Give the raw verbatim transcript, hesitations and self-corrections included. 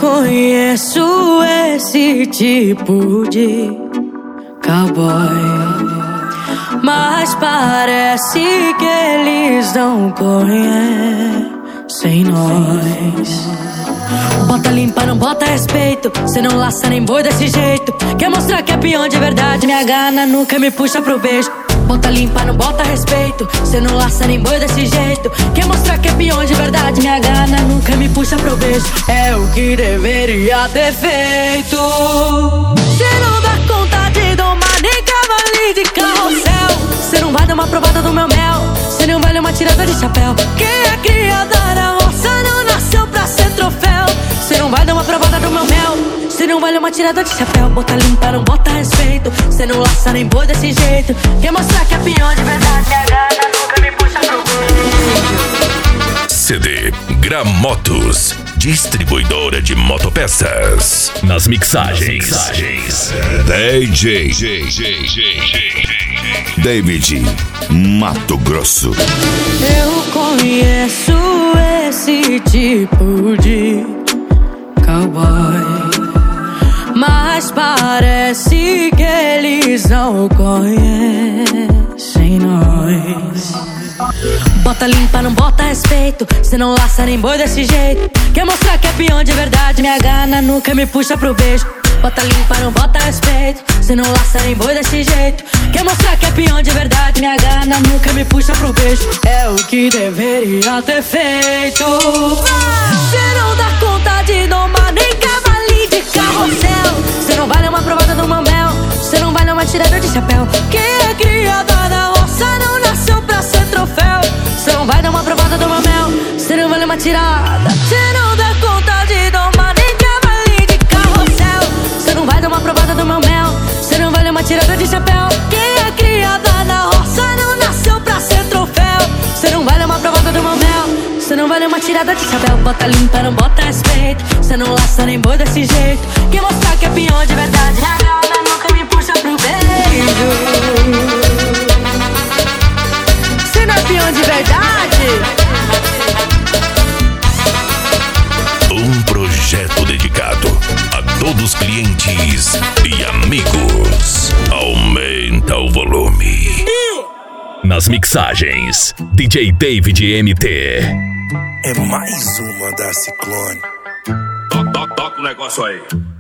conheço esse tipo de cowboy, mas parece que eles não conhecem nós. Bota limpa, não bota respeito, cê não laça nem boi desse jeito. Quer mostrar que é peão de verdade, me agarra na nuca, me puxa pro beijo. Bota limpa, não bota respeito, cê não laça nem boi desse jeito. Quer mostrar que é peão de verdade, me agarra na nuca, me puxa pro beijo. É o que deveria ter feito. Cê não dá conta de domar nem cavalinho de carrossel. Cê não vai dar uma provada do meu mel, cê não vale uma tirada de chapéu. Quem é criada na roça não nasceu pra ser troféu. Cê não vai dar uma provada do meu mel, cê não vale uma tirada de chapéu. Bota limpa, não bota respeito, cê não laça nem boi desse jeito. Quer mostrar que é peão de verdade, me agarra, nunca me puxa pro beijo. C D Gramotos, distribuidora de motopeças. Nas mixagens, mixagens. D J David Mato Grosso. Eu conheço esse tipo de cowboy, mas parece que eles não conhecem nós. Bota limpa, não bota respeito, cê não laça nem boi desse jeito. Quer mostrar que é peão de verdade, me agarra na nuca, me puxa pro beijo. Bota limpa, não bota respeito, cê não laça nem boi desse jeito. Quer mostrar que é peão de verdade, me agarra na nuca, me puxa pro beijo. É o que deveria ter feito. Cê não dá conta de domar nem cavalinho de carrossel. Cê não vale uma provada do mamel, cê não vale uma tirada de chapéu. Quem é criada na roça não nasceu pra ser troféu. Cê não vai dar uma provada do mamel, cê não vale uma tirada. Cê não dá conta de domar nem cavalinho de carrossel. Cê não vai dar uma provada do meu mel, cê não vale uma tirada de chapéu. Quem é criada na roça não nasceu pra ser troféu. Cê não vale uma provada do meu mel, cê não vale uma tirada de chapéu. Bota limpa, não bota respeito, cê não laça nem boi desse jeito. Quer mostrar que é peão de verdade, me agarra, nunca me puxa pro beijo. Cê não é peão de verdade. Um projeto dedicado a todos os clientes e amigos. Aumenta o volume. Nas mixagens, D J David M T. É mais uma da Ciclone. Toca, toca, toca o negócio aí.